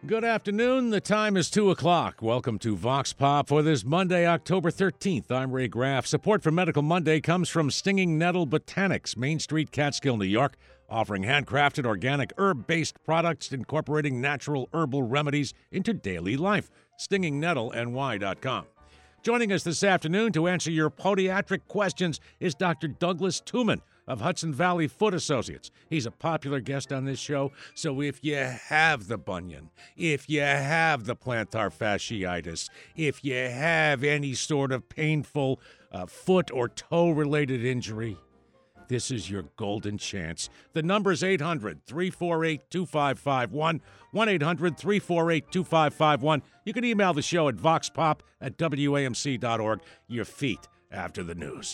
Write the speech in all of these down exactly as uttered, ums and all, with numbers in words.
Good afternoon. The time is two o'clock. Welcome to Vox Pop for this Monday, October thirteenth. I'm Ray Graff. Support for Medical Monday comes from Stinging Nettle Botanics, Main Street, Catskill, New York, offering handcrafted organic herb-based products incorporating natural herbal remedies into daily life. stinging nettle N Y dot com. Joining us this afternoon to answer your podiatric questions is Doctor Douglas Tuman of Hudson Valley Foot Associates. He's a popular guest on this show, so if you have the bunion, if you have the plantar fasciitis, if you have any sort of painful uh, foot or toe-related injury, this is your golden chance. The number is eight hundred, three four eight, two five five one, one eight hundred, three four eight, two five five one. You can email the show at voxpop at W A M C dot org. Your feet after the news.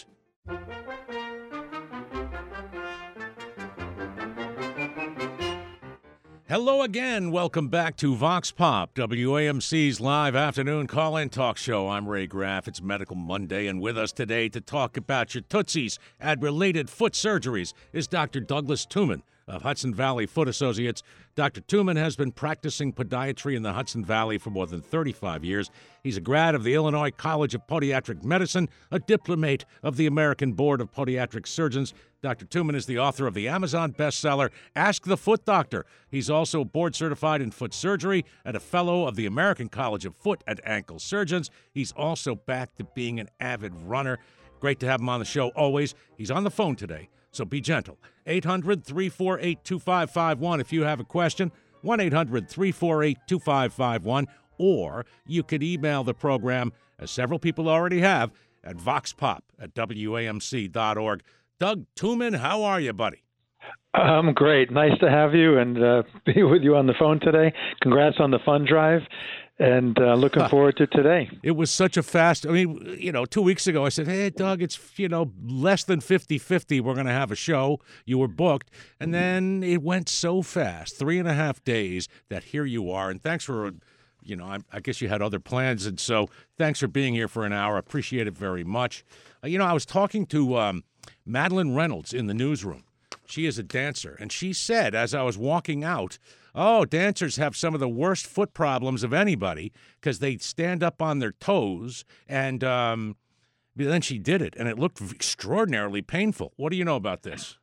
Hello again. Welcome back to Vox Pop, W A M C's live afternoon call-in talk show. I'm Ray Graff. It's Medical Monday, and with us today to talk about your tootsies and related foot surgeries is Doctor Douglas Tuman of Hudson Valley Foot Associates. Doctor Tuman has been practicing podiatry in the Hudson Valley for more than thirty-five years. He's a grad of the Illinois College of Podiatric Medicine, a diplomate of the American Board of Podiatric Surgeons. Doctor Tuman is the author of the Amazon bestseller, Ask the Foot Doctor. He's also board-certified in foot surgery and a fellow of the American College of Foot and Ankle Surgeons. He's also back to being an avid runner. Great to have him on the show always. He's on the phone today, so be gentle. eight hundred, three four eight, two five five one if you have a question, one eight hundred, three four eight, two five five one, or you could email the program, as several people already have, at voxpop at W A M C dot org. Doug Tuman, how are you, buddy? I'm great. Nice to have you and uh, be with you on the phone today. Congrats on the fund drive, and uh, looking forward to today. It was such a fast, I mean, you know, two weeks ago I said, hey, Doug, it's, you know, less than fifty-fifty. We're going to have a show. You were booked. And then it went so fast, three and a half days, that here you are. And thanks for, you know, I, I guess you had other plans. And so thanks for being here for an hour. I appreciate it very much. Uh, you know, I was talking to um, Madeline Reynolds in the newsroom. She is a dancer. And she said, as I was walking out, oh, dancers have some of the worst foot problems of anybody because they stand up on their toes. And um, then she did it, and it looked extraordinarily painful. What do you know about this?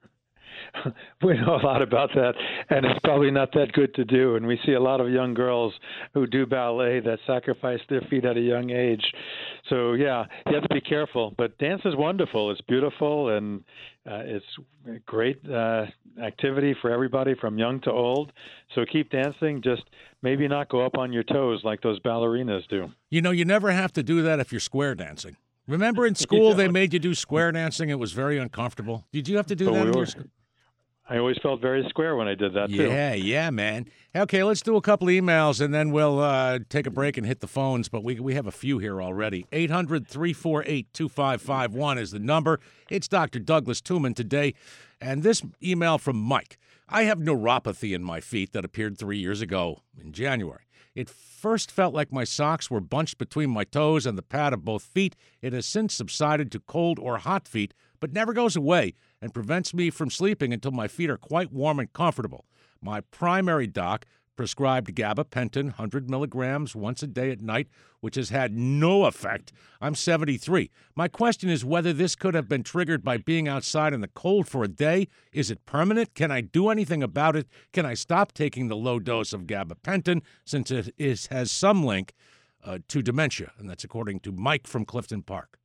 We know a lot about that, and it's probably not that good to do. And we see a lot of young girls who do ballet that sacrifice their feet at a young age. So, yeah, you have to be careful. But dance is wonderful. It's beautiful, and uh, it's a great uh, activity for everybody from young to old. So keep dancing. Just maybe not go up on your toes like those ballerinas do. You know, you never have to do that if you're square dancing. Remember in school they made you do square dancing? It was very uncomfortable. Did you have to do but that we in were, your school? I always felt very square when I did that, too. Yeah, yeah, man. Okay, let's do a couple of emails, and then we'll uh, take a break and hit the phones, but we we have a few here already. eight hundred, three four eight, two five five one is the number. It's Doctor Douglas Tuman today, and this email from Mike. I have neuropathy in my feet that appeared three years ago in January. It first felt like my socks were bunched between my toes and the pad of both feet. It has since subsided to cold or hot feet, but never goes away and prevents me from sleeping until my feet are quite warm and comfortable. My primary doc prescribed gabapentin, one hundred milligrams once a day at night, which has had no effect. I'm seventy-three. My question is whether this could have been triggered by being outside in the cold for a day. Is it permanent? Can I do anything about it? Can I stop taking the low dose of gabapentin since it is, has some link uh, to dementia? And that's according to Mike from Clifton Park.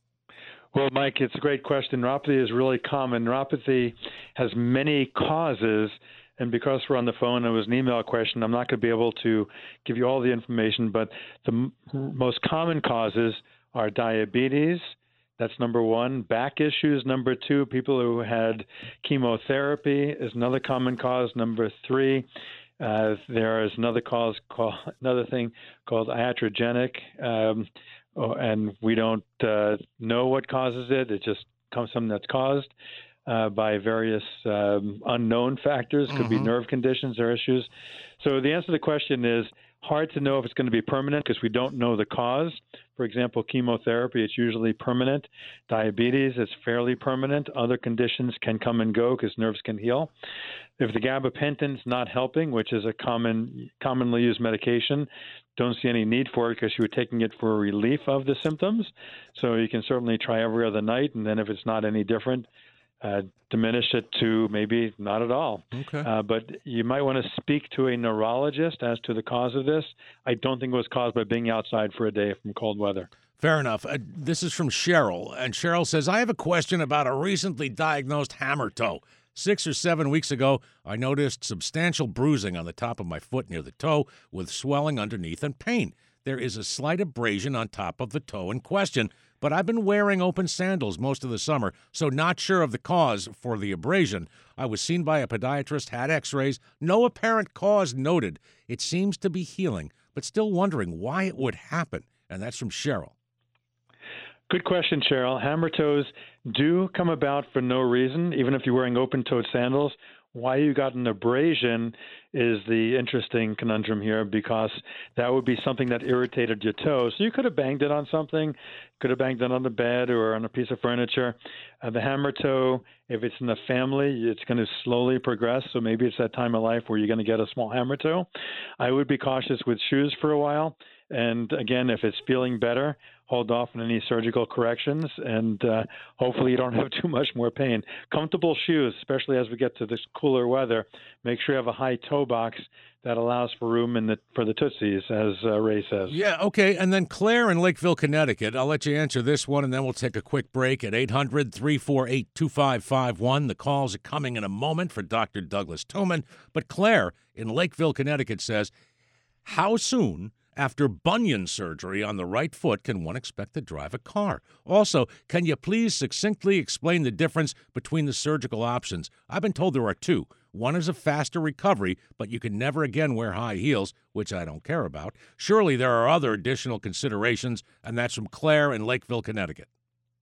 Well, Mike, it's a great question. Neuropathy is really common. Neuropathy has many causes, and because we're on the phone, it was an email question, I'm not going to be able to give you all the information, but the m- most common causes are diabetes. That's number one. Back issues, number two. People who had chemotherapy is another common cause. Number three, uh, there is another cause called another thing called iatrogenic. Um, Oh, and we don't uh, know what causes it. It just comes something that's caused uh, by various um, unknown factors. Could mm-hmm. be nerve conditions or issues. So the answer to the question is Hard to know if it's going to be permanent because we don't know the cause. For example, chemotherapy, it's usually permanent. Diabetes, it's fairly permanent. Other conditions can come and go because nerves can heal. If the gabapentin's not helping, which is a common, commonly used medication, don't see any need for it because you were taking it for relief of the symptoms. So you can certainly try every other night, and then if it's not any different, uh, diminish it to maybe not at all. Okay. Uh, but you might want to speak to a neurologist as to the cause of this. I don't think it was caused by being outside for a day from cold weather. Fair enough. Uh, this is from Cheryl, and Cheryl says, I have a question about a recently diagnosed hammer toe. Six or seven weeks ago, I noticed substantial bruising on the top of my foot near the toe with swelling underneath and pain. There is a slight abrasion on top of the toe in question, but I've been wearing open sandals most of the summer, so not sure of the cause for the abrasion. I was seen by a podiatrist, had x-rays, no apparent cause noted. It seems to be healing, but still wondering why it would happen. And that's from Cheryl. Good question, Cheryl. Hammer toes do come about for no reason, even if you're wearing open-toed sandals. Why you got an abrasion is the interesting conundrum here, because that would be something that irritated your toe. So you could have banged it on something, could have banged it on the bed or on a piece of furniture. Uh, the hammer toe, if it's in the family, it's going to slowly progress. So maybe it's that time of life where you're going to get a small hammer toe. I would be cautious with shoes for a while. And again, if it's feeling better, hold off on any surgical corrections, and uh, hopefully you don't have too much more pain. Comfortable shoes, especially as we get to this cooler weather. Make sure you have a high toe box that allows for room in the, for the Tootsies, as uh, Ray says. Yeah, okay. And then Claire in Lakeville, Connecticut. I'll let you answer this one, and then we'll take a quick break at eight hundred, three four eight, two five five one. The calls are coming in a moment for Doctor Douglas Tuman. But Claire in Lakeville, Connecticut says, how soon after bunion surgery on the right foot can one expect to drive a car? Also, can you please succinctly explain the difference between the surgical options? I've been told there are two. One is a faster recovery, but you can never again wear high heels, which I don't care about. Surely there are other additional considerations, and that's from Claire in Lakeville, Connecticut.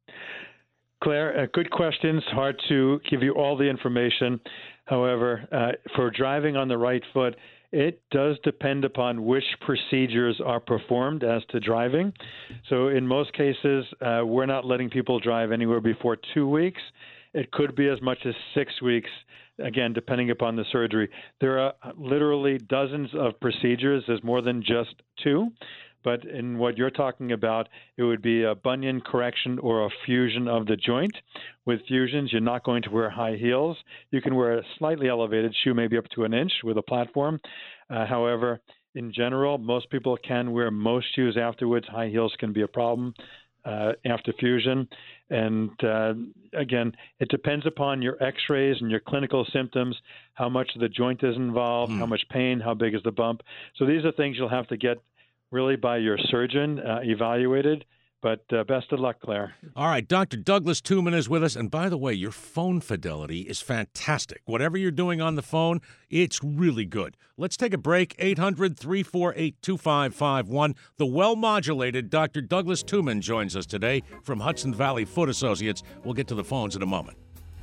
Claire, uh, good questions. Hard to give you all the information. However, uh, for driving on the right foot, it does depend upon which procedures are performed as to driving. So in most cases, uh, we're not letting people drive anywhere before two weeks. It could be as much as six weeks, again, depending upon the surgery. There are literally dozens of procedures. There's more than just two. But in what you're talking about, it would be a bunion correction or a fusion of the joint. With fusions, you're not going to wear high heels. You can wear a slightly elevated shoe, maybe up to an inch with a platform. Uh, however, in general, most people can wear most shoes afterwards. High heels can be a problem uh, after fusion. And uh, again, it depends upon your x-rays and your clinical symptoms, how much the joint is involved, mm. how much pain, how big is the bump. So these are things you'll have to get really by your surgeon uh, evaluated. But uh, best of luck, Claire. All right, Doctor Douglas Tuman is with us. And by the way, your phone fidelity is fantastic. Whatever you're doing on the phone, it's really good. Let's take a break. eight hundred, three four eight, two five five one. The well-modulated Doctor Douglas Tuman joins us today from Hudson Valley Foot Associates. We'll get to the phones in a moment.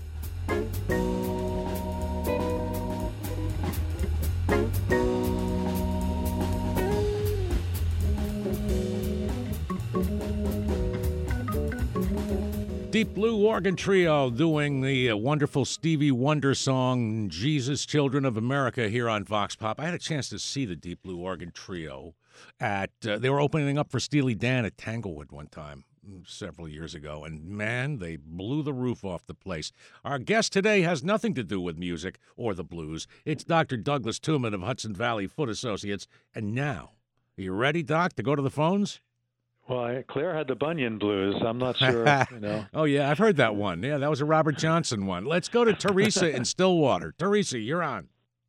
Deep Blue Organ Trio doing the uh, wonderful Stevie Wonder song, Jesus, Children of America, here on Vox Pop. I had a chance to see the Deep Blue Organ Trio at, uh, they were opening up for Steely Dan at Tanglewood one time, several years ago, and man, they blew the roof off the place. Our guest today has nothing to do with music or the blues. It's Doctor Douglas Tuman of Hudson Valley Foot Associates. And now, are you ready, Doc, to go to the phones? Well, I, Claire had the bunion blues. I'm not sure, you know. Oh, yeah, I've heard that one. Yeah, that was a Robert Johnson one. Let's go to Teresa in Stillwater. Teresa, you're on.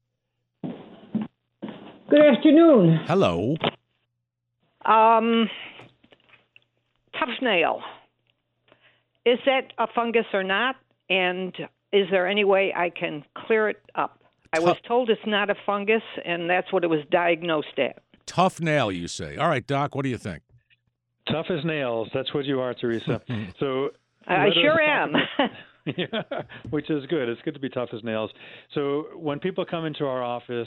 Good afternoon. Hello. Um, tough nail. Is that a fungus or not? And is there any way I can clear it up? I was told it's not a fungus, and that's what it was diagnosed at. Tough nail, you say. All right, Doc, what do you think? Tough as nails. That's what you are, Teresa. So I sure am. Yeah, which is good. It's good to be tough as nails. So when people come into our office,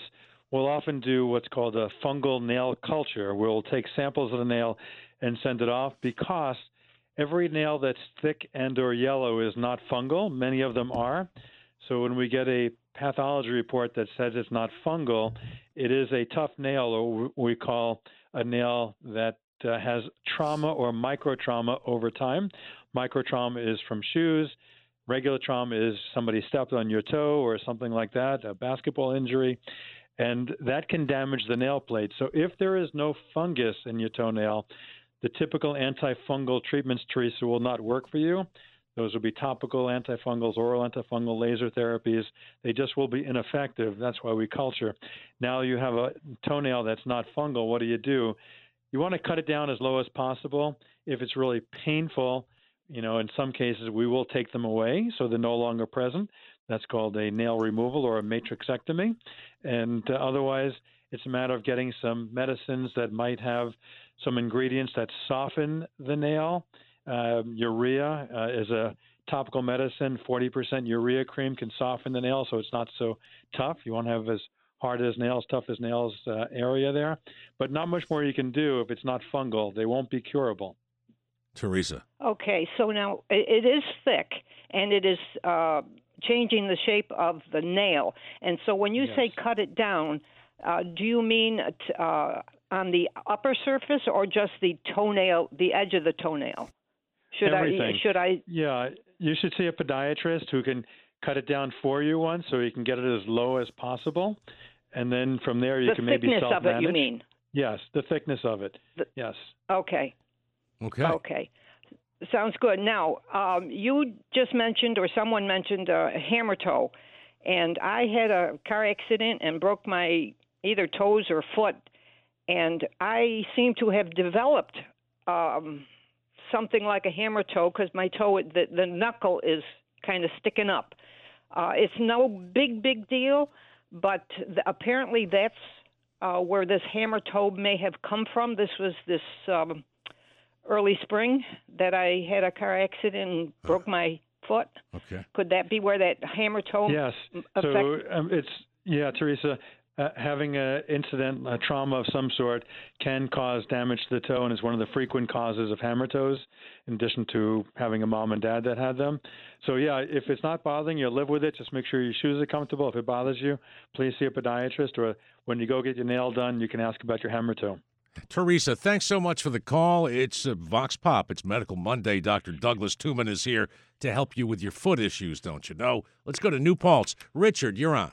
we'll often do what's called a fungal nail culture. We'll take samples of the nail and send it off because every nail that's thick and or yellow is not fungal. Many of them are. So when we get a pathology report that says it's not fungal, it is a tough nail, or we call a nail that uh, has trauma or microtrauma over time. Microtrauma is from shoes. Regular trauma is somebody stepped on your toe or something like that, a basketball injury, and that can damage the nail plate. So if there is no fungus in your toenail, the typical antifungal treatments, Teresa, will not work for you. Those will be topical antifungals, oral antifungal, laser therapies. They just will be ineffective. That's why we culture. Now you have a toenail that's not fungal. What do you do? You want to cut it down as low as possible. If it's really painful, you know, in some cases we will take them away so they're no longer present. That's called a nail removal or a matrixectomy. And uh, otherwise, it's a matter of getting some medicines that might have some ingredients that soften the nail. Uh, urea uh, is a topical medicine. forty percent urea cream can soften the nail so it's not so tough. You won't have as hard as nails, tough as nails uh, area there. But not much more you can do if it's not fungal. They won't be curable. Teresa. Okay, so now it is thick, and it is uh, changing the shape of the nail. And so when you Yes. say cut it down, uh, do you mean uh, on the upper surface or just the toenail, the edge of the toenail? Should Everything. I? Should I? Yeah, you should see a podiatrist who can cut it down for you once, so you can get it as low as possible, and then from there you the can maybe thickness self-manage. of it, you mean? Yes, the thickness of it. The, yes. Okay. Okay. Okay. Sounds good. Now, um, you just mentioned, or someone mentioned, uh, a hammer toe, and I had a car accident and broke my either toes or foot, and I seem to have developed um, something like a hammer toe because my toe, the, the knuckle is kind of sticking up. Uh, it's no big, big deal, but the, apparently that's uh, where this hammer toe may have come from. This was this um, early spring that I had a car accident and broke my foot. Okay. Could that be where that hammer toe Yes. affects? So um, it's, yeah, Teresa, uh, having an incident, a trauma of some sort can cause damage to the toe and is one of the frequent causes of hammer toes, in addition to having a mom and dad that had them. So, yeah, if it's not bothering you, live with it. Just make sure your shoes are comfortable. If it bothers you, please see a podiatrist, or when you go get your nail done, you can ask about your hammer toe. Teresa, thanks so much for the call. It's uh, Vox Pop. It's Medical Monday. Doctor Douglas Tuman is here to help you with your foot issues, don't you know? Let's go to New Paltz. Richard, you're on.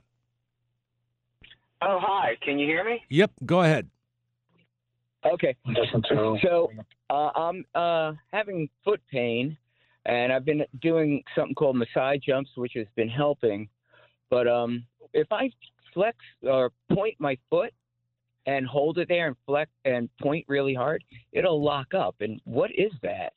Oh, hi. Can you hear me? Yep, go ahead. Okay. So uh, I'm uh, having foot pain, and I've been doing something called massage jumps, which has been helping. But um, if I flex or point my foot and hold it there and flex and point really hard, it'll lock up. And what is that?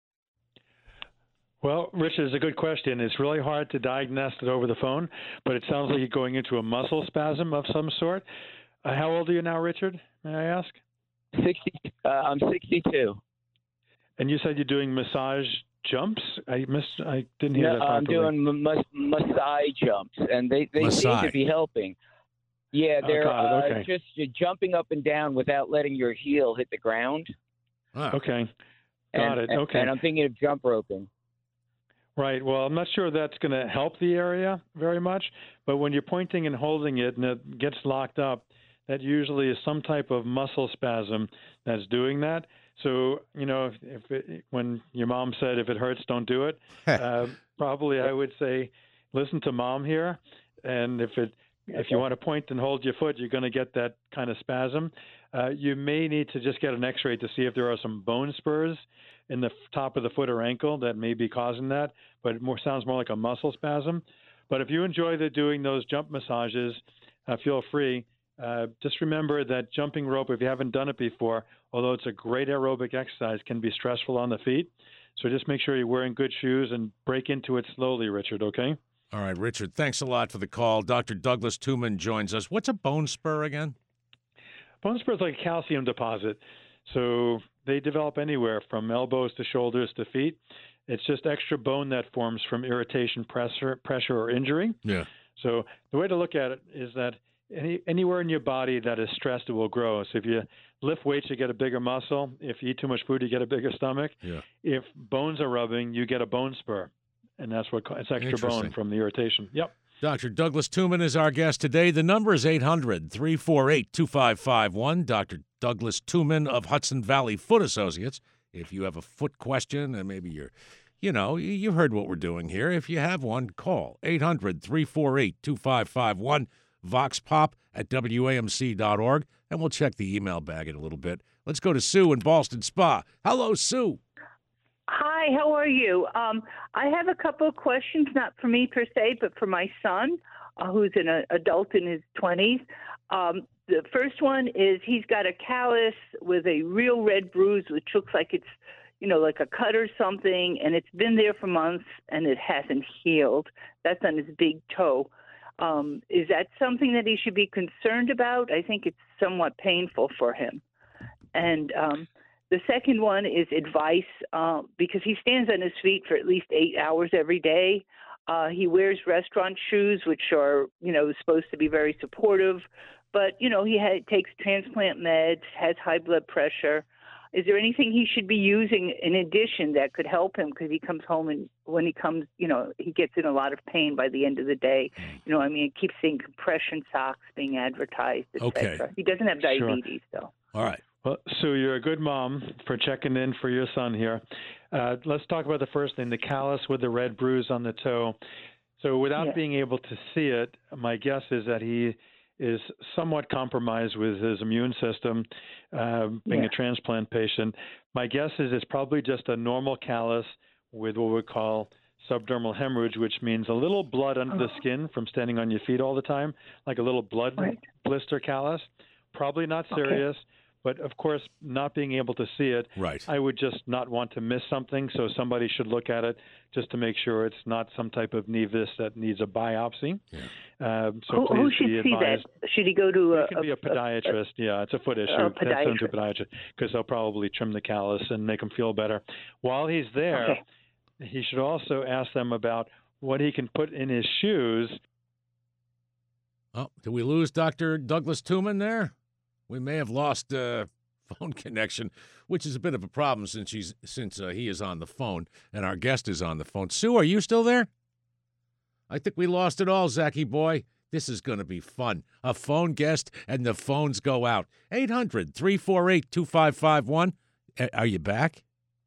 Well, Richard, it's a good question. It's really hard to diagnose it over the phone, but it sounds like you're going into a muscle spasm of some sort. Uh, how old are you now, Richard, may I ask? sixty. Uh, I'm sixty-two. And you said you're doing massage jumps? I missed. I didn't hear No, that I'm properly. doing ma- massage jumps, and they, they seem Massage. to be helping. Yeah, Oh, they're got it. uh, Okay. just you're jumping up and down without letting your heel hit the ground. Ah, Okay. Got and, it. and- Okay. And I'm thinking of jump roping. Right. Well, I'm not sure that's going to help the area very much, but when you're pointing and holding it and it gets locked up, that usually is some type of muscle spasm that's doing that. So, you know, if, if it, when your mom said, if it hurts, don't do it, uh, probably I would say, listen to mom here. And if it, if you want to point and hold your foot, you're going to get that kind of spasm. Uh, you may need to just get an x-ray to see if there are some bone spurs in the top of the foot or ankle that may be causing that, but it more sounds more like a muscle spasm. But if you enjoy the, doing those jump massages, uh, feel free. Uh, just remember that jumping rope, if you haven't done it before, although it's a great aerobic exercise, can be stressful on the feet. So just make sure you're wearing good shoes and break into it slowly, Richard, okay? all right, Richard, thanks a lot for the call. Doctor Douglas Tuman joins us. What's a bone spur again? Bone spur is like a calcium deposit. So they develop anywhere from elbows to shoulders to feet. It's just extra bone that forms from irritation, pressure, pressure or injury. Yeah. So the way to look at it is that any, anywhere in your body that is stressed, it will grow. So if you lift weights, you get a bigger muscle. If you eat too much food, you get a bigger stomach. Yeah. If bones are rubbing, you get a bone spur, and that's what it's extra bone from the irritation. Yep. Doctor Douglas Tuman is our guest today. The number is eight hundred, three four eight, two five five one. Doctor Douglas Tuman of Hudson Valley Foot Associates. If you have a foot question and maybe you're, you know, you've heard what we're doing here. If you have one, call eight hundred, three four eight, two five five one, voxpop at W A M C dot org, and we'll check the email bag in a little bit. Let's go to Sue in Ballston Spa. Hello, Sue. Hi, how are you? Um, I have a couple of questions, not for me per se, but for my son, uh, who's an uh, adult in his twenties. Um, the first one is he's got a callus with a real red bruise, which looks like it's, you know, like a cut or something, and it's been there for months, and it hasn't healed. That's on his big toe. Um, is that something that he should be concerned about? I think it's somewhat painful for him. And um, the second one is advice, uh, because he stands on his feet for at least eight hours every day. Uh, he wears restaurant shoes, which are, you know, supposed to be very supportive. But, you know, he had, takes transplant meds, has high blood pressure. Is there anything he should be using in addition that could help him? Because he comes home and when he comes, you know, he gets in a lot of pain by the end of the day. You know, I mean, he keeps seeing compression socks being advertised, et Okay. cetera. He doesn't have diabetes, Sure. though. All right. Well, Sue, you're a good mom for checking in for your son here. Uh, let's talk about the first thing, the callus with the red bruise on the toe. So without Yeah. being able to see it, my guess is that he is somewhat compromised with his immune system, uh, being Yeah. a transplant patient. My guess is it's probably just a normal callus with what we call subdermal hemorrhage, which means a little blood under the skin from standing on your feet all the time, like a little blood Right. blister callus. Probably not serious. Okay. But, of course, not being able to see it, Right. I would just not want to miss something, so somebody should look at it just to make sure it's not some type of nevus that needs a biopsy. Yeah. Um, so Who, please who should be see advised. that? Should he go to a, It can be a podiatrist. Yeah, it's a foot issue. a That's sent to a podiatrist. podiatrist because they'll probably trim the callus and make him feel better. While he's there, Okay. he should also ask them about what he can put in his shoes. Oh, did we lose Doctor Douglas Tuman there? We may have lost uh, phone connection, which is a bit of a problem since he's since uh, he is on the phone and our guest is on the phone. Sue, are you still there? I think we lost it all, Zachy boy. This is going to be fun. A phone guest and the phones go out. eight hundred, three four eight, two five five one. Are you back?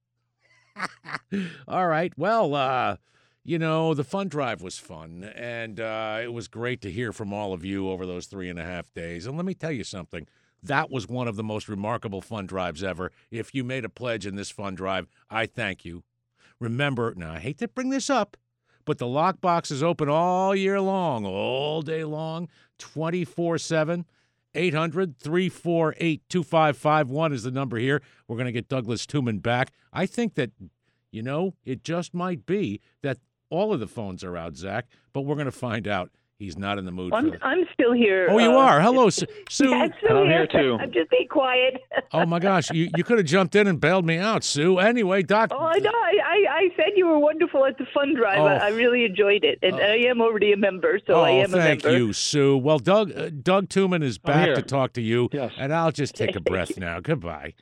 All right. Well, uh, you know, the fund drive was fun, and uh, it was great to hear from all of you over those three and a half days. And let me tell you something. That was one of the most remarkable fund drives ever. If you made a pledge in this fund drive, I thank you. Remember, now I hate to bring this up, but the lockbox is open all year long, all day long, twenty-four seven. eight hundred, three four eight, two five five one is the number here. We're going to get Douglas Tuman back. I think that, you know, it just might be that all of the phones are out, Zach, but we're going to find out. He's not in the mood I'm, for that. I'm still here. Oh, you uh, are. Hello, Sue. Sue. Yeah, I'm still I'm here. here, too. I'm just being quiet. Oh, my gosh. You you could have jumped in and bailed me out, Sue. Anyway, Doc. Oh, I know. I, I, I said you were wonderful at the fund drive. Oh. I, I really enjoyed it. And Oh. I am already a member, so oh, I am a thank member. you, Sue. Well, Doug uh, Doug Tuman is I'm back here. to talk to you, Yes. and I'll just take a breath now. Goodbye.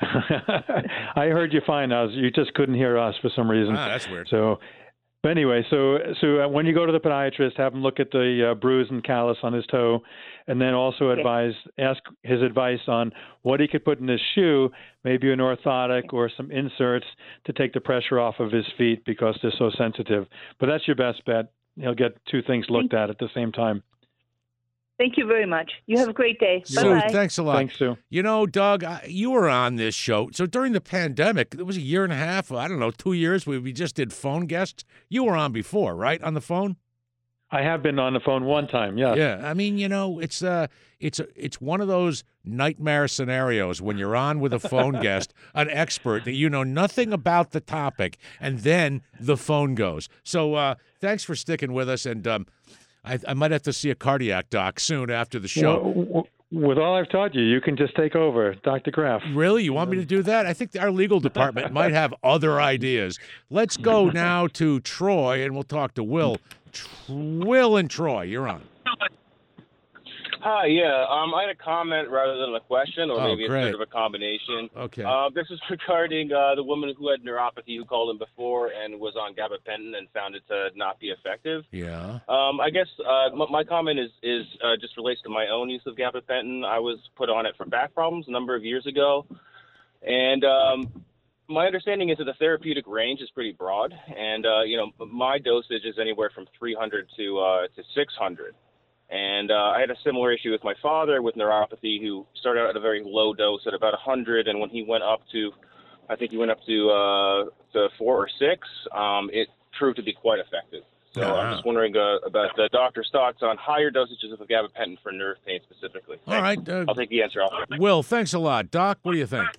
I heard you fine. I was, you just couldn't hear us for some reason. Ah, that's weird. So, but anyway, so so uh, when you go to the podiatrist, have him look at the uh, bruise and callus on his toe, and then also Okay. advise, ask his advice on what he could put in his shoe, maybe an orthotic or some inserts to take the pressure off of his feet because they're so sensitive. But that's your best bet. He'll get two things looked at at the same time. Thank you very much. You have a great day. Sue, Bye-bye. thanks a lot. Thanks, Sue. You know, Doug, I, you were on this show. So during the pandemic, it was a year and a half, I don't know, two years, we, we just did phone guests. You were on before, right, on the phone? I have been on the phone one time, yes. Yeah, I mean, you know, it's uh, it's it's one of those nightmare scenarios when you're on with a phone guest, an expert that you know nothing about the topic, and then the phone goes. So uh, thanks for sticking with us, and um, I, I might have to see a cardiac doc soon after the show. Well, w- with all I've taught you, you can just take over, Doctor Graff. Really? You want me to do that? I think our legal department might have other ideas. Let's go now to Troy, and we'll talk to Will. Tr- Will and Troy, you're on. Hi, yeah. Um, I had a comment rather than a question, or Oh, maybe great. it's sort of a combination. Okay. Uh, this is regarding uh, the woman who had neuropathy who called in before and was on gabapentin and found it to not be effective. Yeah. Um, I guess uh, m- my comment is is uh, just relates to my own use of gabapentin. I was put on it for back problems a number of years ago, and um, my understanding is that the therapeutic range is pretty broad, and uh, you know my dosage is anywhere from three hundred to uh, to six hundred. And uh, I had a similar issue with my father with neuropathy, who started out at a very low dose at about one hundred, and when he went up to, I think he went up to uh, to four or six, um, it proved to be quite effective. So Uh-huh. I'm just wondering uh, about the doctor's thoughts on higher dosages of gabapentin for nerve pain specifically. All right. Uh, I'll take the answer off. Will, thanks a lot. Doc, what do you think?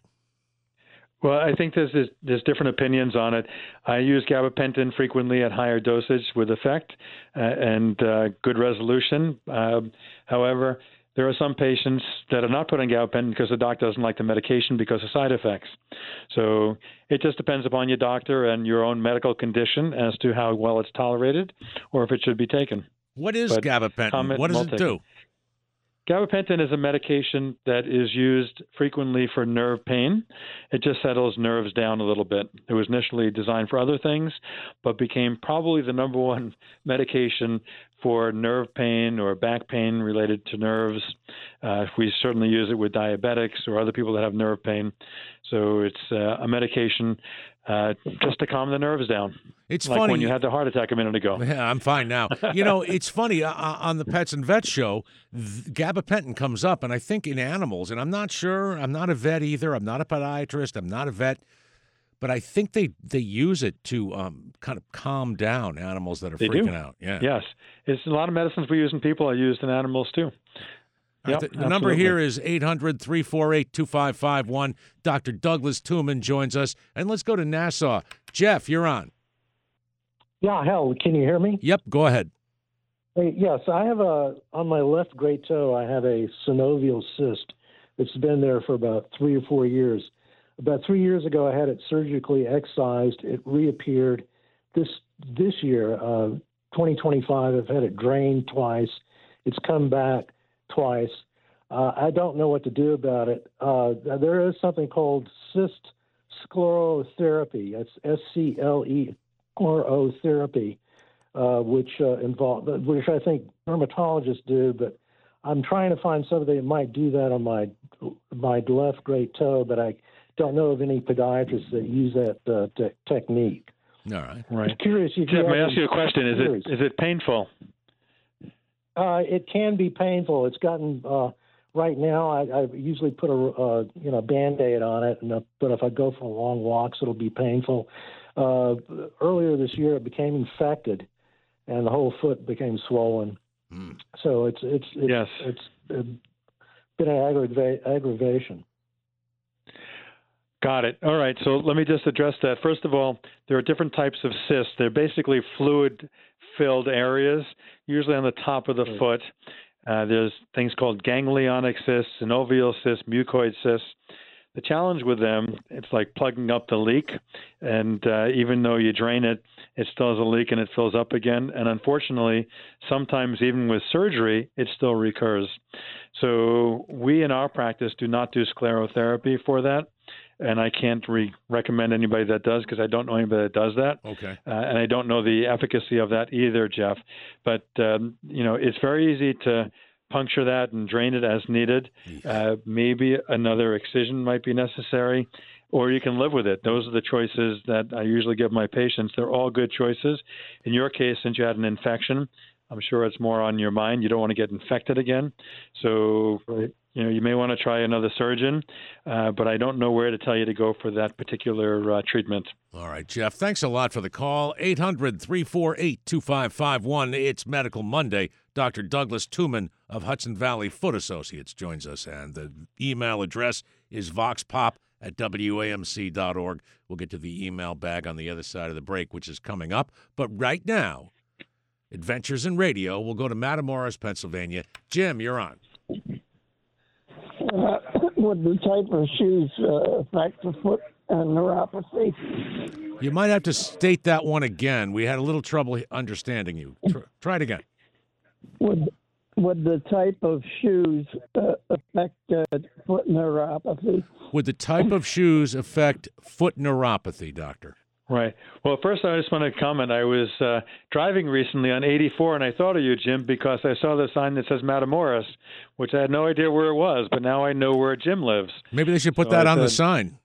Well, I think there's, there's there's different opinions on it. I use gabapentin frequently at higher dosage with effect uh, and uh, good resolution. Um, however, there are some patients that are not put on gabapentin because the doctor doesn't like the medication because of side effects. So it just depends upon your doctor and your own medical condition as to how well it's tolerated or if it should be taken. What is But gabapentin? comment What does it multi- do? Gabapentin is a medication that is used frequently for nerve pain. It just settles nerves down a little bit. It was initially designed for other things, but became probably the number one medication for nerve pain or back pain related to nerves. Uh, we certainly use it with diabetics or other people that have nerve pain. So it's uh, a medication uh, just to calm the nerves down. It's like funny. when you had the heart attack a minute ago. Yeah, I'm fine now. You know, it's funny uh, on the Pets and Vets show, th- gabapentin comes up, and I think in animals, and I'm not sure. I'm not a vet either. I'm not a podiatrist. I'm not a vet, but I think they they use it to um, kind of calm down animals that are They freaking do. out. Yeah. Yes. It's a lot of medicines we use in people are used in animals too. All right, Yep, the, the number absolutely. here is eight hundred, three four eight, two five five one. Doctor Douglas Tuman joins us. And let's go to Nassau. Jeff, you're on. Yeah, hell, can you hear me? Yep, go ahead. Hey, yes, I have a, on my left great toe, I have a synovial cyst. It's been there for about three or four years. About three years ago, I had it surgically excised. It reappeared this this year, uh, twenty twenty-five. I've had it drained twice. It's come back twice. Uh, I don't know what to do about it. Uh, there is something called cyst sclerotherapy. It's S C L E sclerotherapy, uh, which uh, involve, which I think dermatologists do. But I'm trying to find somebody that might do that on my my left great toe, but I don't know of any podiatrists that use that uh, te- technique. All right. Right. I'm curious if you Jeff, have may I ask any you a question? Is theories. it is it painful? Uh, it can be painful. It's gotten uh, right now. I, I usually put a uh, you know Band-Aid on it, and uh, but if I go for long walks, it'll be painful. Uh, earlier this year, it became infected, and the whole foot became swollen. Mm. So it's it's, it's Yes. it's uh, been an aggrava- aggravation. Got it. All right. So let me just address that. First of all, there are different types of cysts. They're basically fluid-filled areas, usually on the top of the Right. foot. Uh, there's things called ganglionic cysts, synovial cysts, mucoid cysts. The challenge with them, it's like plugging up the leak, and uh, even though you drain it, it still has a leak and it fills up again. And unfortunately, sometimes even with surgery, it still recurs. So we in our practice do not do sclerotherapy for that. And I can't re- recommend anybody that does because I don't know anybody that does that. Okay. Uh, and I don't know the efficacy of that either, Jeff. But, um, you know, it's very easy to puncture that and drain it as needed. Uh, maybe another excision might be necessary, or you can live with it. Those are the choices that I usually give my patients. They're all good choices. In your case, since you had an infection, I'm sure it's more on your mind. You don't want to get infected again. So, Right. you know, you may want to try another surgeon, uh, but I don't know where to tell you to go for that particular uh, treatment. All right, Jeff, thanks a lot for the call. eight hundred, three four eight, two five five one. It's Medical Monday. Doctor Douglas Tuman of Hudson Valley Foot Associates joins us, and the email address is voxpop at W A M C dot org. We'll get to the email bag on the other side of the break, which is coming up. But right now, Adventures in Radio, we'll go to Matamoros, Pennsylvania. Jim, you're on. Uh, would the type of shoes uh, affect the foot and neuropathy? You might have to state that one again. We had a little trouble understanding you. Tr- try it again. Would would the type of shoes uh, affect uh, foot neuropathy? Would the type of shoes affect foot neuropathy, doctor? Right. Well, first, I just want to comment. I was uh, driving recently on eighty-four, and I thought of you, Jim, because I saw the sign that says Matamoros, which I had no idea where it was, but now I know where Jim lives. Maybe they should put so that I on said, the sign.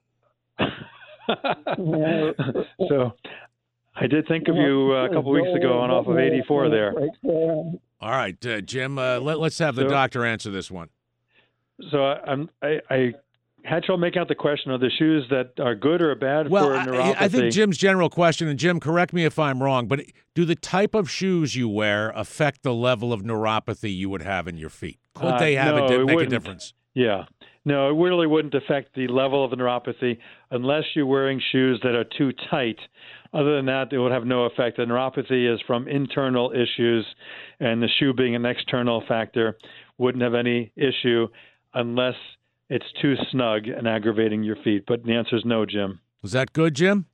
So I did think of you uh, a couple weeks ago on off of eighty-four there. All right, uh, Jim, uh, let, let's have the So- doctor answer this one. So I, I'm, I, I had trouble making out the question of the shoes that are good or bad Well, for I, neuropathy. I think Jim's general question, and Jim, correct me if I'm wrong, but do the type of shoes you wear affect the level of neuropathy you would have in your feet? Could Uh, they have no, a di- it make a wouldn't. difference? Yeah. No, it really wouldn't affect the level of the neuropathy unless you're wearing shoes that are too tight. Other than that, it would have no effect. The neuropathy is from internal issues, and the shoe being an external factor wouldn't have any issue unless it's too snug and aggravating your feet. But the answer is no, Jim. Was that good, Jim?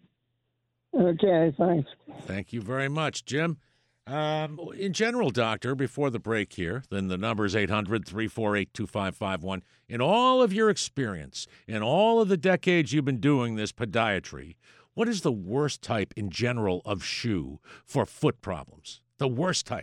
Okay, thanks. Thank you very much, Jim. Um, in general, doctor, before the break here, then the number is eight hundred, three four eight, two five five one. In all of your experience, in all of the decades you've been doing this podiatry, what is the worst type in general of shoe for foot problems? The worst type.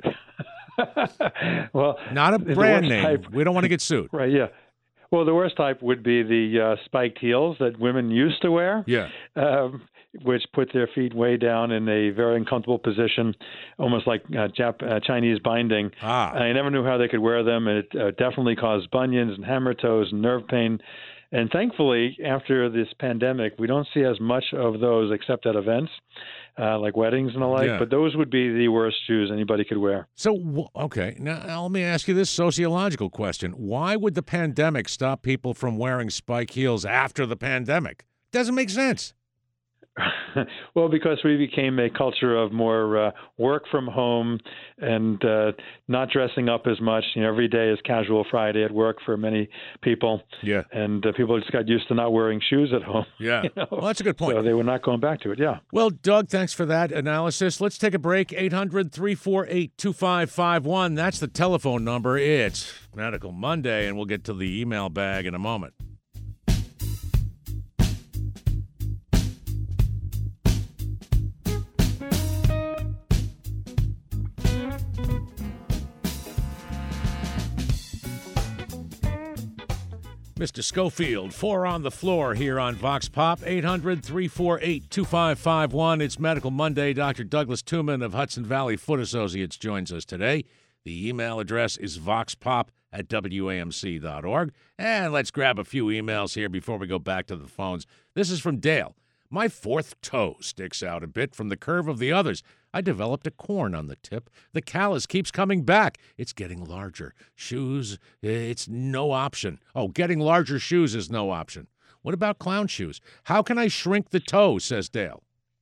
Well, Not a the brand worst name. type- We don't want to get sued. Right, yeah. Well, the worst type would be the uh, spiked heels that women used to wear. Yeah. Um, which put their feet way down in a very uncomfortable position, almost like uh, Jap- uh, Chinese binding. Ah. I never knew how they could wear them, and it uh, definitely caused bunions and hammer toes and nerve pain. And thankfully, after this pandemic, we don't see as much of those except at events, uh, like weddings and the like. Yeah. But those would be the worst shoes anybody could wear. So, wh- okay, now, now let me ask you this sociological question. Why would the pandemic stop people from wearing spike heels after the pandemic? Doesn't make sense. Well, because we became a culture of more uh, work from home and uh, not dressing up as much. You know, every day is casual Friday at work for many people. Yeah. And uh, people just got used to not wearing shoes at home. Yeah. you know? Well, that's a good point. So they were not going back to it. Yeah. Well, Doug, thanks for that analysis. Let's take a break. eight hundred, three four eight, two five five one. That's the telephone number. It's Medical Monday, and we'll get to the email bag in a moment. Mister Schofield, four on the floor here on Vox Pop, eight hundred, three four eight, two five five one. It's Medical Monday. Doctor Douglas Tuman of Hudson Valley Foot Associates joins us today. The email address is voxpop at W A M C dot org. And let's grab a few emails here before we go back to the phones. This is from Dale. My fourth toe sticks out a bit from the curve of the others. I developed a corn on the tip. The callus keeps coming back. It's getting larger. Shoes, it's no option. Oh, getting larger shoes is no option. What about clown shoes? How can I shrink the toe, says Dale?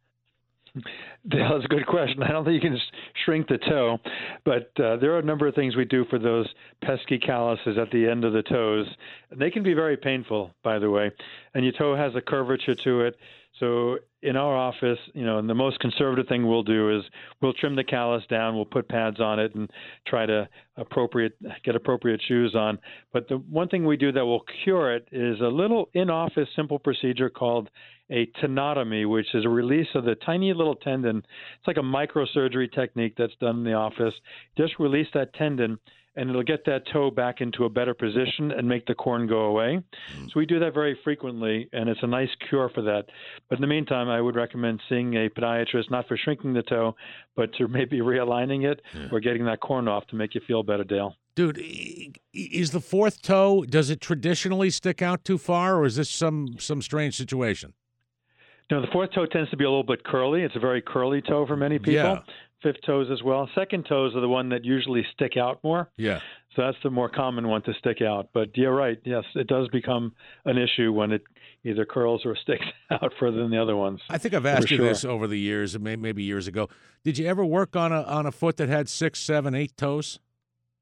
Dale, that's a good question. I don't think you can shrink the toe, but uh, there are a number of things we do for those pesky calluses at the end of the toes. They can be very painful, by the way, and your toe has a curvature to it. So in our office, you know, and the most conservative thing we'll do is we'll trim the callus down, we'll put pads on it, and try to appropriate get appropriate shoes on. But the one thing we do that will cure it is a little in-office simple procedure called a tenotomy, which is a release of the tiny little tendon. It's like a microsurgery technique that's done in the office. Just release that tendon, and it'll get that toe back into a better position and make the corn go away. Mm. So we do that very frequently, and it's a nice cure for that. But in the meantime, I would recommend seeing a podiatrist, not for shrinking the toe, but to maybe realigning it yeah. or getting that corn off to make you feel better, Dale. Dude, is the fourth toe, does it traditionally stick out too far, or is this some, some strange situation? No, the fourth toe tends to be a little bit curly. It's a very curly toe for many people. Yeah. Fifth toes as well. Second toes are the one that usually stick out more. Yeah. So that's the more common one to stick out. But you're right. Yes, it does become an issue when it either curls or sticks out further than the other ones. I think I've asked you sure. this over the years, maybe years ago. Did you ever work on a on a foot that had six, seven, eight toes?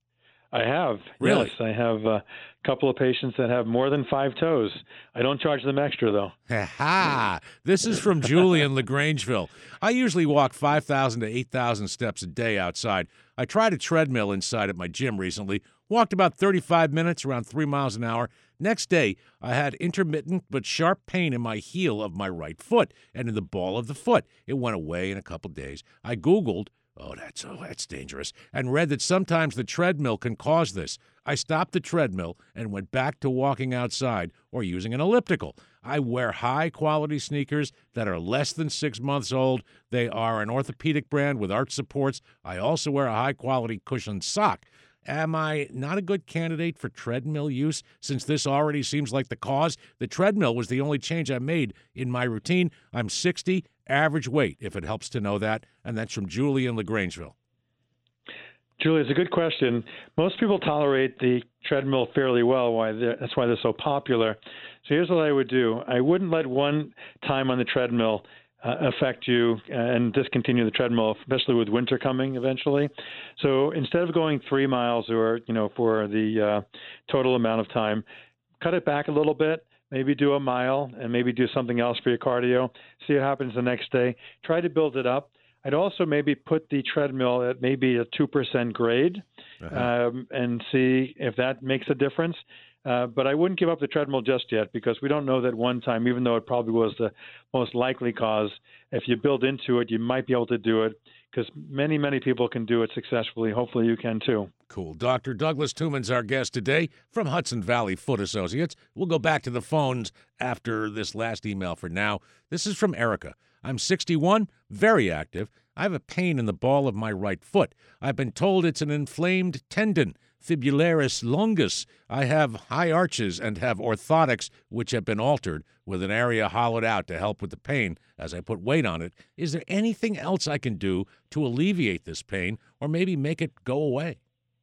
I have. Really? Yes, I have a couple of patients that have more than five toes. I don't charge them extra, though. Ha! This is from Julie in LaGrangeville. I usually walk five thousand to eight thousand steps a day outside. I tried a treadmill inside at my gym recently, walked about thirty-five minutes, around three miles an hour. Next day, I had intermittent but sharp pain in my heel of my right foot and in the ball of the foot. It went away in a couple days. I Googled, oh, that's oh, that's dangerous, and read that sometimes the treadmill can cause this. I stopped the treadmill and went back to walking outside or using an elliptical. I wear high-quality sneakers that are less than six months old. They are an orthopedic brand with arch supports. I also wear a high-quality cushioned sock. Am I not a good candidate for treadmill use since this already seems like the cause? The treadmill was the only change I made in my routine. I'm sixty, average weight, if it helps to know that, and that's from Julie in LaGrangeville. Julie, it's a good question. Most people tolerate the treadmill fairly well. Why? That's why they're so popular. So here's what I would do. I wouldn't let one time on the treadmill Uh, affect you and discontinue the treadmill, especially with winter coming eventually. So instead of going three miles or, you know, for the uh, total amount of time, cut it back a little bit, maybe do a mile and maybe do something else for your cardio, see what happens the next day. Try to build it up. I'd also maybe put the treadmill at maybe a two percent grade uh-huh. um, and see if that makes a difference. Uh, but I wouldn't give up the treadmill just yet because we don't know that one time, even though it probably was the most likely cause, if you build into it, you might be able to do it because many, many people can do it successfully. Hopefully you can too. Cool. Doctor Douglas Tuman's our guest today from Hudson Valley Foot Associates. We'll go back to the phones after this last email for now. This is from Erica. I'm sixty-one, very active. I have a pain in the ball of my right foot. I've been told it's an inflamed tendon, fibularis longus. I have high arches and have orthotics which have been altered with an area hollowed out to help with the pain as I put weight on it. Is there anything else I can do to alleviate this pain or maybe make it go away?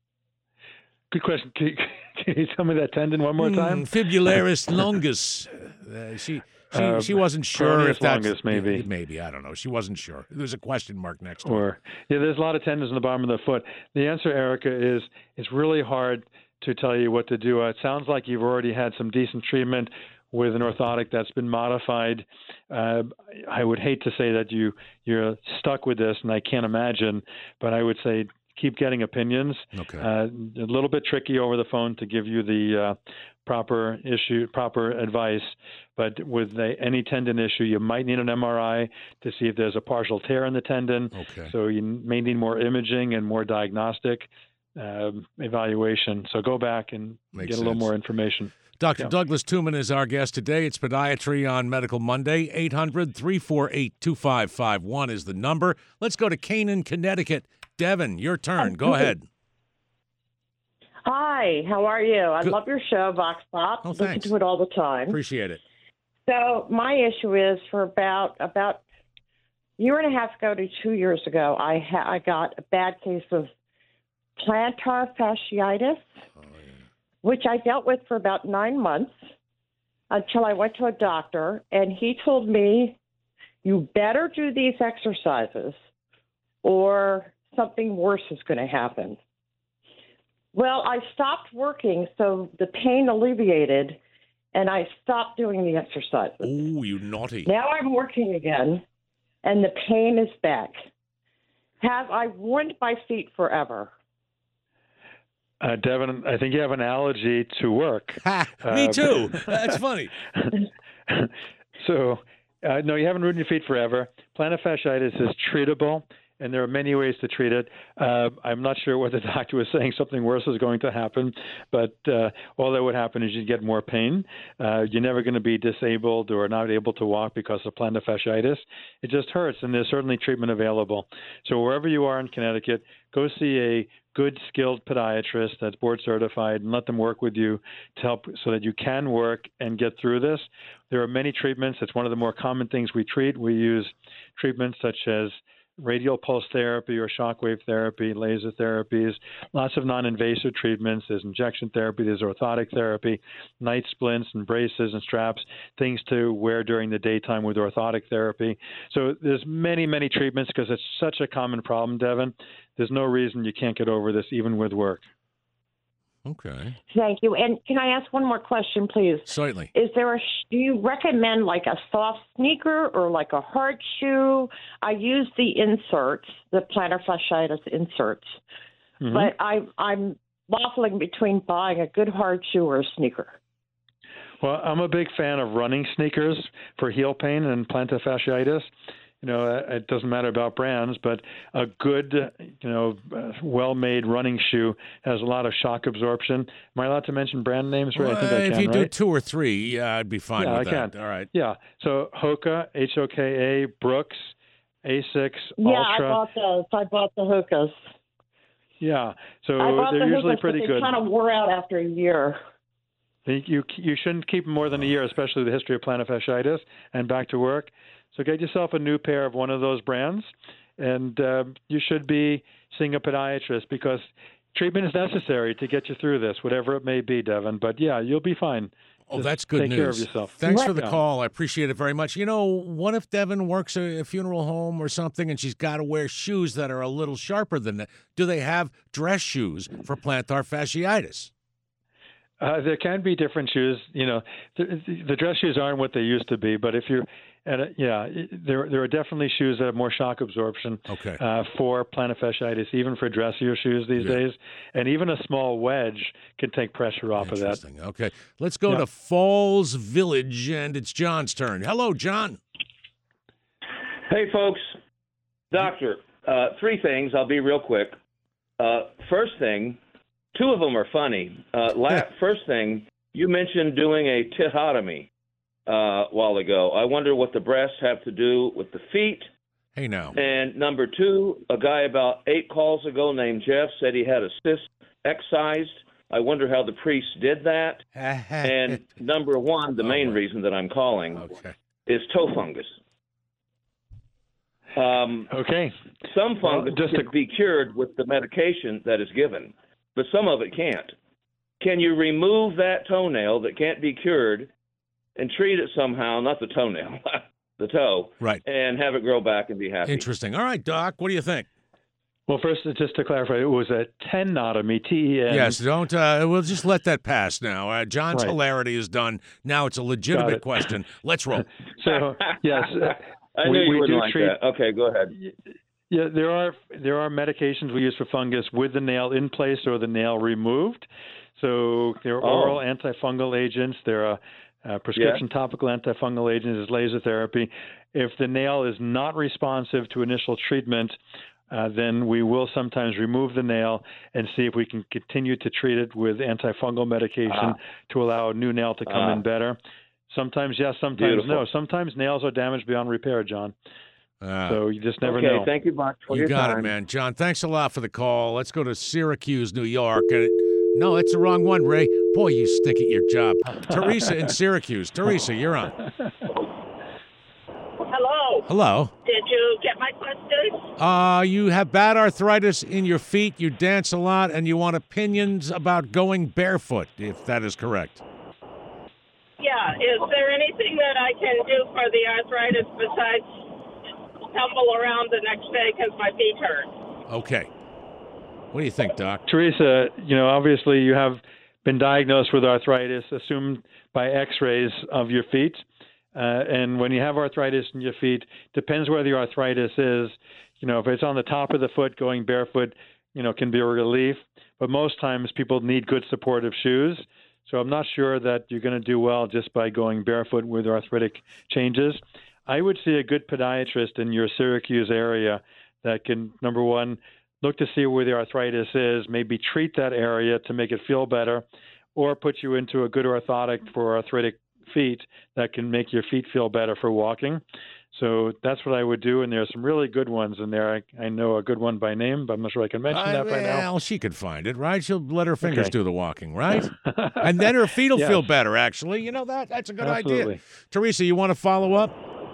Good question. Can you, can you tell me that tendon one more time? Mm, fibularis longus. Uh, she... She uh, she wasn't sure if that's longus, maybe maybe I don't know. She wasn't sure. There's a question mark next to or it. Yeah, there's a lot of tendons in the bottom of the foot. The answer, Erica, is it's really hard to tell you what to do. Uh, it sounds like you've already had some decent treatment with an orthotic that's been modified. Uh, I would hate to say that you you're stuck with this, and I can't imagine, but I would say keep getting opinions. Okay. Uh, a little bit tricky over the phone to give you the uh, proper issue, proper advice. But with the, any tendon issue, you might need an M R I to see if there's a partial tear in the tendon. Okay. So you may need more imaging and more diagnostic uh, evaluation. So go back and Makes get a sense. little more information. Doctor Yeah. Douglas Tuman is our guest today. It's Podiatry on Medical Monday. eight hundred, three four eight, two five five one is the number. Let's go to Canaan, Connecticut. Devin, your turn. Go ahead. Hi, how are you? I Good. love your show, Vox Pop. Oh, Listen thanks. to it all the time. Appreciate it. So my issue is for about about a year and a half ago to two years ago, I ha- I got a bad case of plantar fasciitis, Oh, yeah. which I dealt with for about nine months until I went to a doctor, and he told me, you better do these exercises or something worse is going to happen. Well, I stopped working, so the pain alleviated, and I stopped doing the exercises. Oh, you naughty. Now I'm working again, and the pain is back. Have I ruined my feet forever? Uh, Devin, I think you have an allergy to work. Ha, me Uh, too. That's funny. So, uh, no, you haven't ruined your feet forever. Plantar fasciitis is treatable, and there are many ways to treat it. Uh, I'm not sure what the doctor was saying. Something worse is going to happen, but uh, all that would happen is you'd get more pain. Uh, you're never going to be disabled or not able to walk because of plantar fasciitis. It just hurts, and there's certainly treatment available. So wherever you are in Connecticut, go see a good, skilled podiatrist that's board certified and let them work with you to help so that you can work and get through this. There are many treatments. It's one of the more common things we treat. We use treatments such as radial pulse therapy or shockwave therapy, laser therapies, lots of non-invasive treatments. There's injection therapy, there's orthotic therapy, night splints and braces and straps, things to wear during the daytime with orthotic therapy. So there's many, many treatments because it's such a common problem, Devin. There's no reason you can't get over this even with work. Okay. Thank you. And can I ask one more question, please? Certainly. Is there a, sh- do you recommend like a soft sneaker or like a hard shoe? I use the inserts, the plantar fasciitis inserts, Mm-hmm. but I, I'm waffling between buying a good hard shoe or a sneaker. Well, I'm a big fan of running sneakers for heel pain and plantar fasciitis. You know, it doesn't matter about brands, but a good, you know, well-made running shoe has a lot of shock absorption. Am I allowed to mention brand names? Right? Well, I think I if can, you right? do two or three, yeah, I'd be fine Yeah, with I that. can. All right. Yeah. So Hoka, H O K A, Brooks, Asics, Yeah, Ultra. I bought those. I bought the hookahs. Yeah. So I bought they're the usually hookahs, pretty but they good. kind of wore out after a year. You you shouldn't keep them more than a year, especially the history of plantar fasciitis and back to work. So get yourself a new pair of one of those brands, and uh, you should be seeing a podiatrist because treatment is necessary to get you through this, whatever it may be, Devin. But yeah, you'll be fine. Oh, Just that's good take news. care of yourself. Thanks for the Yeah. call. I appreciate it very much. You know, what if Devin works a, a funeral home or something and she's got to wear shoes that are a little sharper than that? Do they have dress shoes for plantar fasciitis? Uh, there can be different shoes. You know, the, the dress shoes aren't what they used to be, but if you're at a, yeah, there there are definitely shoes that have more shock absorption Okay. uh, for plantar fasciitis, even for dressier shoes these Yeah. days. And even a small wedge can take pressure off of that. Interesting. Okay. Let's go Yeah. to Falls Village, and it's John's turn. Hello, John. Hey, folks. Doctor, uh, three things. I'll be real quick. Uh, first thing, two of them are funny. Uh, la- first thing, you mentioned doing a tithotomy uh, a while ago. I wonder what the breasts have to do with the feet. Hey, now. And number two, a guy about eight calls ago named Jeff said he had a cyst excised. I wonder how the priest did that. And number one, the main reason that I'm calling Okay. is toe fungus. Um, Okay. Some Well, fungus just can to- be cured with the medication that is given, but some of it can't. Can you remove that toenail that can't be cured and treat it somehow, not the toenail, the toe, Right. and have it grow back and be happy? Interesting. All right, Doc, what do you think? Well, first, just to clarify, it was a tenotomy, T E N. Yes, don't. Uh, we'll just let that pass now. Uh, John's Right. hilarity is done. Now it's a Got legitimate it. question. Let's roll. So, yes. uh, I we- knew you we wouldn't do like treat- that. Okay, go ahead. Yeah, there are there are medications we use for fungus with the nail in place or the nail removed. So there are Oh. oral antifungal agents. There are uh, prescription topical antifungal agents. There's laser therapy. If the nail is not responsive to initial treatment, uh, then we will sometimes remove the nail and see if we can continue to treat it with antifungal medication Ah. to allow a new nail to come Ah. in better. Sometimes yes, sometimes Beautiful. no. Sometimes nails are damaged beyond repair, John. Uh, So you just never okay, know. thank you much for you your got time. it, man. John, thanks a lot for the call. Let's go to Syracuse, New York. Uh, no, that's the wrong one, Ray. Boy, you stick at your job. Teresa in Syracuse. Teresa, you're on. Hello. Hello. Did you get my question? Uh, you have bad arthritis in your feet, you dance a lot, and you want opinions about going barefoot, if that is correct. Yeah. Is there anything that I can do for the arthritis besides tumble around the next day because my feet hurt? Okay. What do you think, Doc? Teresa, you know, obviously you have been diagnosed with arthritis, assumed by x-rays of your feet. Uh, and when you have arthritis in your feet, depends where the arthritis is. You know, if it's on the top of the foot, going barefoot, you know, can be a relief. But most times people need good supportive shoes. So I'm not sure that you're going to do well just by going barefoot with arthritic changes. I would see a good podiatrist in your Syracuse area that can, number one, look to see where the arthritis is, maybe treat that area to make it feel better, or put you into a good orthotic for arthritic feet that can make your feet feel better for walking. So that's what I would do, and there are some really good ones in there. I, I know a good one by name, but I'm not sure I can mention Uh, that right now. well, she could find it, right? She'll let her fingers Okay. do the walking, right? And then her feet will Yes. feel better, actually. You know, that that's a good Absolutely. idea. Teresa, you want to follow up?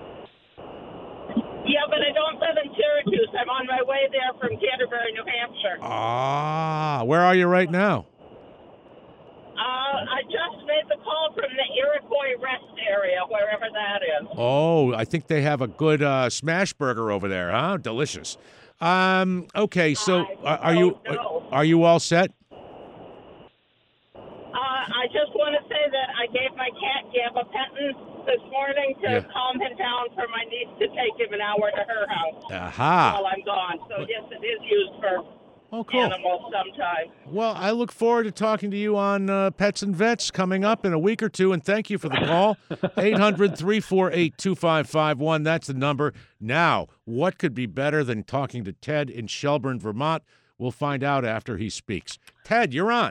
Yeah, but I don't live in Syracuse. I'm on my way there from Canterbury, New Hampshire. Ah, where are you right now? Uh, I just made the call from the Iroquois Rest area, wherever that is. Oh, I think they have a good uh, smash burger over there, huh? Delicious. Um, okay, so I are, are you don't know. are you all set? say that I gave my cat gabapentin this morning to Yeah. calm him down for my niece to take him an hour to her house Aha. while I'm gone. So, yes, it is used for Oh, cool. animals sometimes. Well, I look forward to talking to you on uh, Pets and Vets coming up in a week or two, and thank you for the call. eight hundred, three four eight, two five five one. That's the number. Now, what could be better than talking to Ted in Shelburne, Vermont? We'll find out after he speaks. Ted, you're on.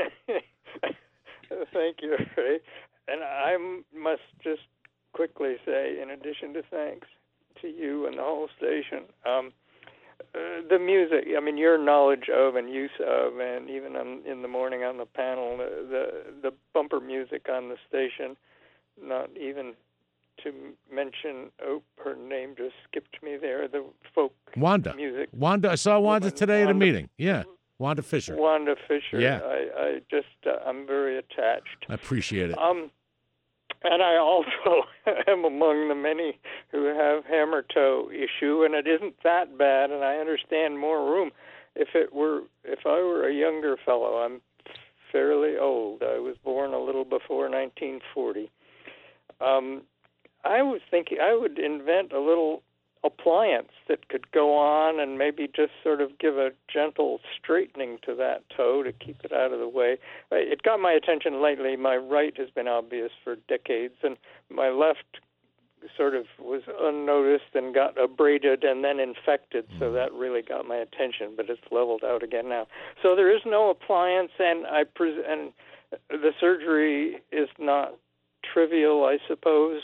Thank you, Ray. And I must just quickly say, in addition to thanks to you and the whole station, um, uh, the music, I mean, your knowledge of and use of, and even on, in the morning on the panel, the, the the bumper music on the station, not even to mention, oh, her name just skipped me there, the folk Wanda. music. Wanda. I saw Wanda Woman, today at a Wanda- mean. Yeah, Wanda Fisher. Wanda Fisher. Yeah. I, I just, uh, I'm very attached. I appreciate it. Um, and I also am among the many who have hammer toe issue, and it isn't that bad, and I understand more room. If it were, if I were a younger fellow, I'm fairly old. I was born a little before nineteen forty. Um, I was thinking I would invent a little appliance that could go on and maybe just sort of give a gentle straightening to that toe to keep it out of the way. It got my attention lately. My right has been obvious for decades, and my left sort of was unnoticed and got abraded and then infected, so that really got my attention, but it's leveled out again now. So there is no appliance, and I pres- and the surgery is not trivial, I suppose.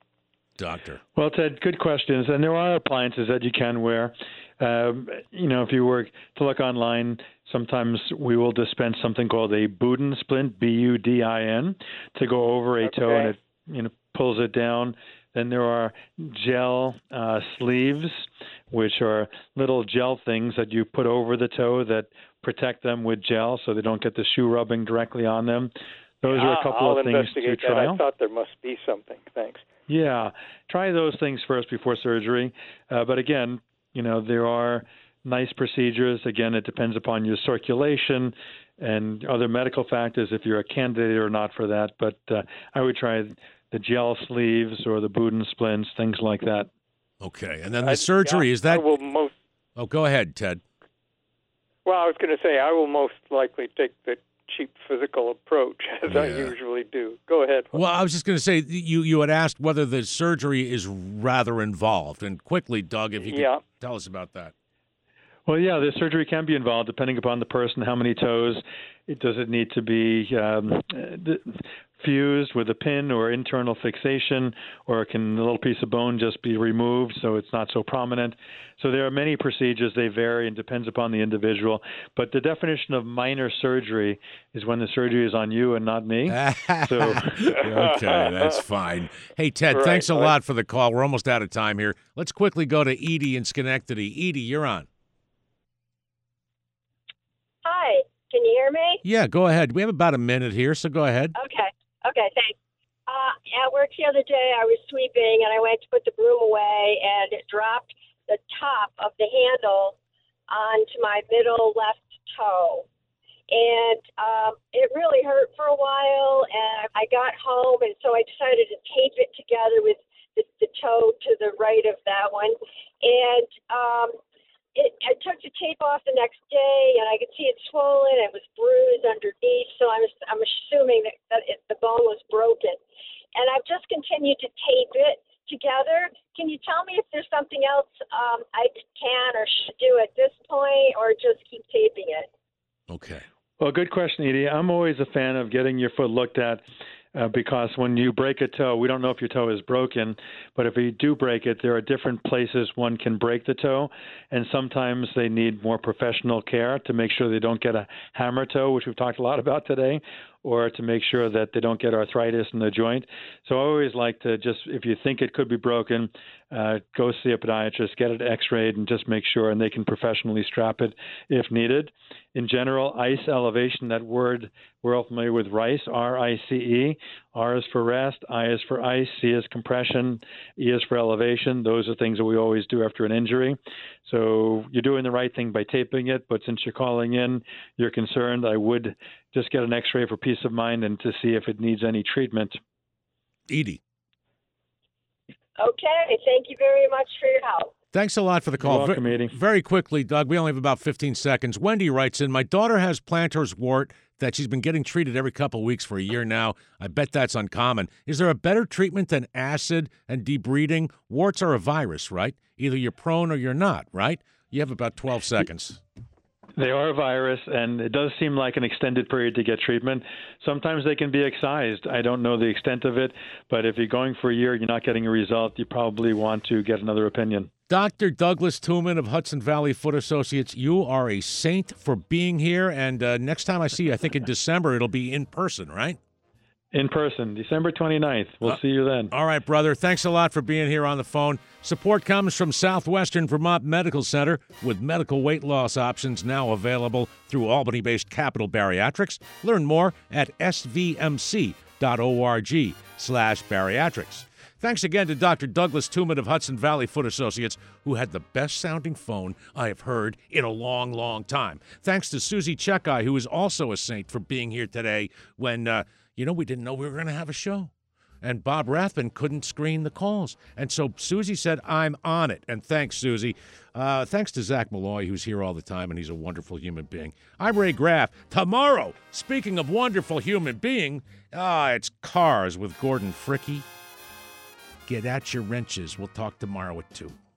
Doctor. Well, Ted, good questions. And there are appliances that you can wear. Um, you know, if you were to look online, sometimes we will dispense something called a Budin splint, B U D I N, to go over a toe, and it you know pulls it down. Then there are gel uh, sleeves, which are little gel things that you put over the toe that protect them with gel so they don't get the shoe rubbing directly on them. Those are a couple I'll of things to investigate try. that. I thought there must be something. Thanks. Yeah, try those things first before surgery. Uh, but again, you know, there are nice procedures. Again, it depends upon your circulation and other medical factors if you're a candidate or not for that. But uh, I would try the gel sleeves or the Budin splints, things like that. Okay, and then the surgery, is that... I will most, oh, go ahead, Ted. well, I was going to say I will most likely take the cheap physical approach, as I Yeah. usually do. Go ahead. Well, I was just going to say, you, you had asked whether the surgery is rather involved. And quickly, Doug, if you could Yeah. tell us about that. Well, yeah, the surgery can be involved depending upon the person, how many toes. It, does it need to be um, uh, fused with a pin or internal fixation, or can a little piece of bone just be removed so it's not so prominent? So there are many procedures. They vary and depends upon the individual. But the definition of minor surgery is when the surgery is on you and not me. So Okay, that's fine. Hey, Ted, Right, thanks a right. lot for the call. We're almost out of time here. Let's quickly go to Edie in Schenectady. Edie, you're on. Hi, can you hear me? Yeah, go ahead. We have about a minute here, so go ahead. Okay, okay, thanks. Uh, at work the other day, I was sweeping and I went to put the broom away, and it dropped the top of the handle onto my middle left toe. And um, it really hurt for a while, and I got home, and so I decided to tape it together with the, the toe to the right of that one. And um, it, I took the tape off the next day, and I could see it swollen. It was bruised underneath, so I'm, I'm assuming that, that it, the bone was broken. And I've just continued to tape it together. Can you tell me if there's something else um, I can or should do at this point, or just keep taping it? Okay. Well, good question, Edie. I'm always a fan of getting your foot looked at uh, because when you break a toe, we don't know if your toe is broken, but if you do break it, there are different places one can break the toe, and sometimes they need more professional care to make sure they don't get a hammer toe, which we've talked a lot about today, or to make sure that they don't get arthritis in the joint. So I always like to just, if you think it could be broken, uh, go see a podiatrist, get it x-rayed, and just make sure, and they can professionally strap it if needed. In general, ice elevation, that word, we're all familiar with RICE, R I C E. R is for rest, I is for ice, C is compression, E is for elevation. Those are things that we always do after an injury. So you're doing the right thing by taping it, but since you're calling in, you're concerned, I would just get an X-ray for peace of mind and to see if it needs any treatment. Edie. Okay, thank you very much for your help. Thanks a lot for the call. You're welcome, Edie. Very quickly, Doug, we only have about fifteen seconds. Wendy writes in, my daughter has plantar's wart that she's been getting treated every couple of weeks for a year now. I bet that's uncommon. Is there a better treatment than acid and debriding? Warts are a virus, right? Either you're prone or you're not, right? You have about twelve seconds. They are a virus, and it does seem like an extended period to get treatment. Sometimes they can be excised. I don't know the extent of it, but if you're going for a year and you're not getting a result, you probably want to get another opinion. Doctor Douglas Tuman of Hudson Valley Foot Associates, you are a saint for being here, and uh, next time I see you, I think in December, it'll be in person, right? In person, December twenty-ninth. We'll uh, see you then. All right, brother. Thanks a lot for being here on the phone. Support comes from Southwestern Vermont Medical Center, with medical weight loss options now available through Albany-based Capital Bariatrics. Learn more at s v m c dot org slash bariatrics. Thanks again to Doctor Douglas Tuman of Hudson Valley Foot Associates, who had the best-sounding phone I have heard in a long, long time. Thanks to Susie Checkeye, who is also a saint, for being here today when... Uh, You know, we didn't know we were going to have a show. And Bob Rathman couldn't screen the calls. And so Susie said, I'm on it. And thanks, Susie. Uh, thanks to Zach Malloy, who's here all the time, and he's a wonderful human being. I'm Ray Graff. Tomorrow, speaking of wonderful human being, ah, it's Cars with Gordon Fricke. Get at your wrenches. We'll talk tomorrow at two.